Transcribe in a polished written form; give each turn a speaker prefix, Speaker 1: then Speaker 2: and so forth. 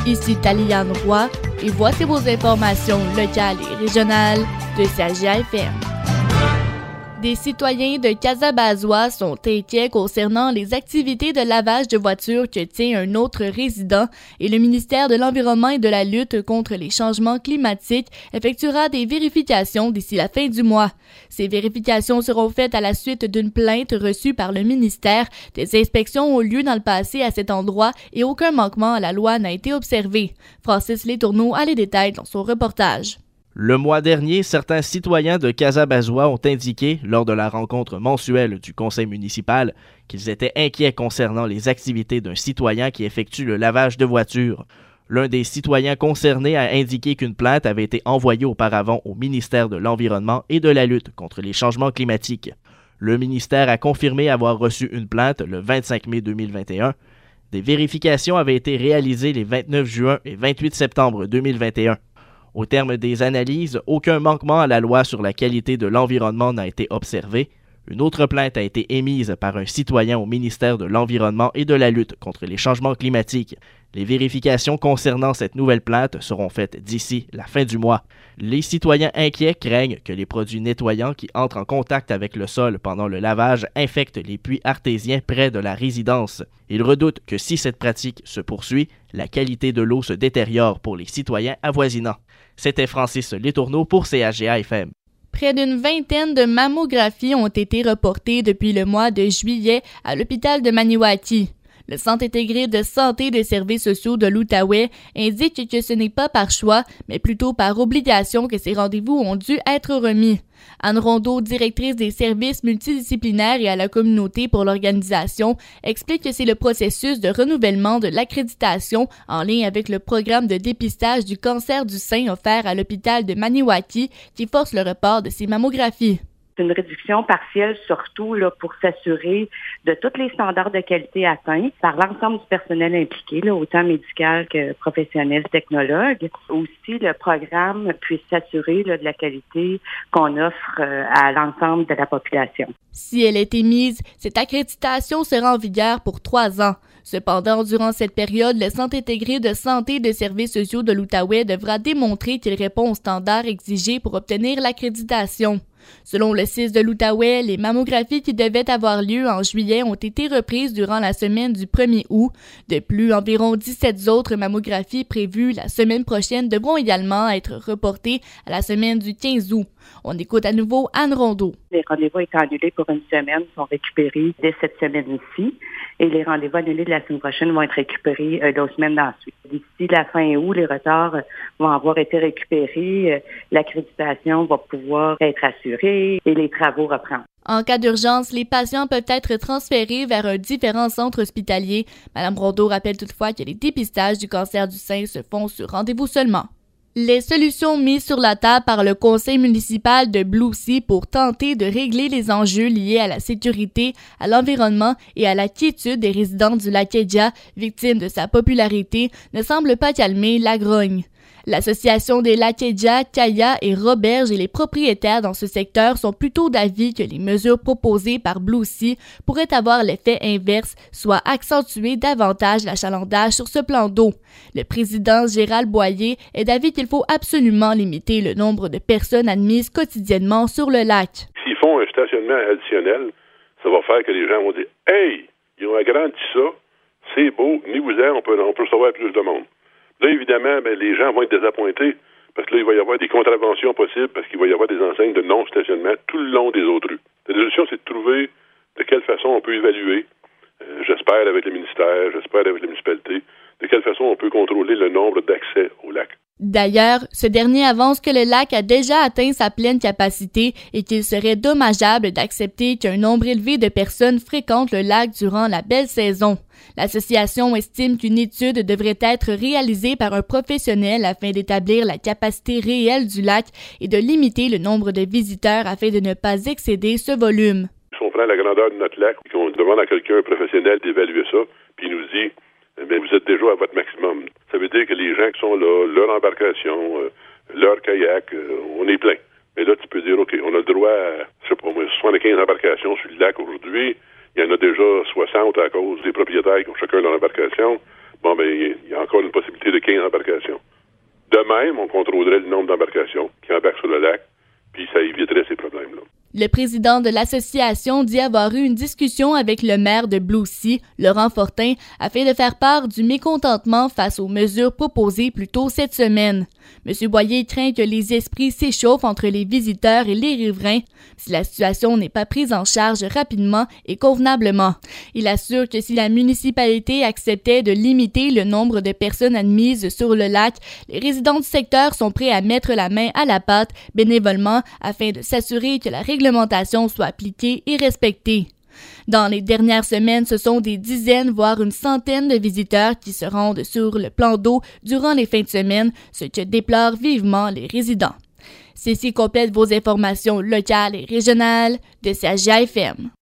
Speaker 1: Ici Taliane Roy et voici vos informations locales et régionales de CJA-FM. Des citoyens de Casabazois sont inquiets concernant les activités de lavage de voitures que tient un autre résident et le ministère de l'Environnement et de la lutte contre les changements climatiques effectuera des vérifications d'ici la fin du mois. Ces vérifications seront faites à la suite d'une plainte reçue par le ministère. Des inspections ont lieu dans le passé à cet endroit et aucun manquement à la loi n'a été observé. Francis Letourneau a les détails dans son reportage.
Speaker 2: Le mois dernier, certains citoyens de Casabazois ont indiqué, lors de la rencontre mensuelle du conseil municipal, qu'ils étaient inquiets concernant les activités d'un citoyen qui effectue le lavage de voitures. L'un des citoyens concernés a indiqué qu'une plainte avait été envoyée auparavant au ministère de l'Environnement et de la lutte contre les changements climatiques. Le ministère a confirmé avoir reçu une plainte le 25 mai 2021. Des vérifications avaient été réalisées les 29 juin et 28 septembre 2021. Au terme des analyses, aucun manquement à la loi sur la qualité de l'environnement n'a été observé. Une autre plainte a été émise par un citoyen au ministère de l'Environnement et de la lutte contre les changements climatiques. Les vérifications concernant cette nouvelle plainte seront faites d'ici la fin du mois. Les citoyens inquiets craignent que les produits nettoyants qui entrent en contact avec le sol pendant le lavage infectent les puits artésiens près de la résidence. Ils redoutent que si cette pratique se poursuit, la qualité de l'eau se détériore pour les citoyens avoisinants. C'était Francis Letourneau pour CJA-FM.
Speaker 1: Près d'une vingtaine de mammographies ont été reportées depuis le mois de juillet à l'hôpital de Maniwaki. Le Centre intégré de santé et de services sociaux de l'Outaouais indique que ce n'est pas par choix, mais plutôt par obligation que ces rendez-vous ont dû être remis. Anne Rondeau, directrice des services multidisciplinaires et à la communauté pour l'organisation, explique que c'est le processus de renouvellement de l'accréditation en lien avec le programme de dépistage du cancer du sein offert à l'hôpital de Maniwaki qui force le report de ces mammographies.
Speaker 3: C'est une réduction partielle surtout là, pour s'assurer de tous les standards de qualité atteints par l'ensemble du personnel impliqué, là, autant médical que professionnel, technologue. Aussi, le programme puisse s'assurer là, de la qualité qu'on offre à l'ensemble de la population.
Speaker 1: Si elle est émise, cette accréditation sera en vigueur pour 3 ans. Cependant, durant cette période, le Centre intégré de santé et de services sociaux de l'Outaouais devra démontrer qu'il répond aux standards exigés pour obtenir l'accréditation. Selon le CIS de l'Outaouais, les mammographies qui devaient avoir lieu en juillet ont été reprises durant la semaine du 1er août. De plus, environ 17 autres mammographies prévues la semaine prochaine devront également être reportées à la semaine du 15 août. On écoute à nouveau Anne Rondeau.
Speaker 3: Les rendez-vous étant annulés pour une semaine sont récupérés dès cette semaine-ci et les rendez-vous annulés de la semaine prochaine vont être récupérés d'autres semaines d'ensuite. D'ici la fin août, les retards vont avoir été récupérés, l'accréditation va pouvoir être assurée et les travaux reprendre.
Speaker 1: En cas d'urgence, les patients peuvent être transférés vers un différent centre hospitalier. Mme Rondeau rappelle toutefois que les dépistages du cancer du sein se font sur rendez-vous seulement. Les solutions mises sur la table par le conseil municipal de Blue Sea pour tenter de régler les enjeux liés à la sécurité, à l'environnement et à la quiétude des résidents du lac Edja, victimes de sa popularité, ne semblent pas calmer la grogne. L'Association des lacs Edja, Kaya et Roberge et les propriétaires dans ce secteur sont plutôt d'avis que les mesures proposées par Blue Sea pourraient avoir l'effet inverse, soit accentuer davantage l'achalandage sur ce plan d'eau. Le président Gérald Boyer est d'avis qu'il faut absolument limiter le nombre de personnes admises quotidiennement sur le lac.
Speaker 4: S'ils font un stationnement additionnel, ça va faire que les gens vont dire « Hey, ils ont agrandi ça, c'est beau, venez-vous-en, on peut recevoir plus de monde. » Là, évidemment, les gens vont être désappointés parce que là, il va y avoir des contraventions possibles parce qu'il va y avoir des enseignes de non-stationnement tout le long des autres rues. La solution, c'est de trouver de quelle façon on peut évaluer, j'espère avec le ministère, j'espère avec la municipalité, de quelle façon on peut contrôler le nombre d'accès au lac.
Speaker 1: D'ailleurs, ce dernier avance que le lac a déjà atteint sa pleine capacité et qu'il serait dommageable d'accepter qu'un nombre élevé de personnes fréquentent le lac durant la belle saison. L'association estime qu'une étude devrait être réalisée par un professionnel afin d'établir la capacité réelle du lac et de limiter le nombre de visiteurs afin de ne pas excéder ce volume.
Speaker 4: Si on prend la grandeur de notre lac et qu'on demande à quelqu'un professionnel d'évaluer ça, puis il nous dit mais vous êtes déjà à votre maximum. Ça veut dire que les gens qui sont là, leur embarcation, leur kayak, on est plein. Mais là, tu peux dire, OK, on a le droit à, 75 embarcations sur le lac aujourd'hui. Il y en a déjà 60 à cause des propriétaires qui ont chacun leur embarcation. bon, ben, il y a encore une possibilité de 15 embarcations. De même, on contrôlerait le nombre d'embarcations qui embarquent sur le lac, puis ça éviterait ces problèmes-là.
Speaker 1: Le président de l'association dit avoir eu une discussion avec le maire de Blue Sea, Laurent Fortin, afin de faire part du mécontentement face aux mesures proposées plus tôt cette semaine. M. Boyer craint que les esprits s'échauffent entre les visiteurs et les riverains si la situation n'est pas prise en charge rapidement et convenablement. Il assure que si la municipalité acceptait de limiter le nombre de personnes admises sur le lac, les résidents du secteur sont prêts à mettre la main à la pâte bénévolement afin de s'assurer que la réglementation soit appliquée et respectée. Dans les dernières semaines, ce sont des dizaines, voire une centaine de visiteurs qui se rendent sur le plan d'eau durant les fins de semaine, ce que déplorent vivement les résidents. Ceci complète vos informations locales et régionales de CJAY FM.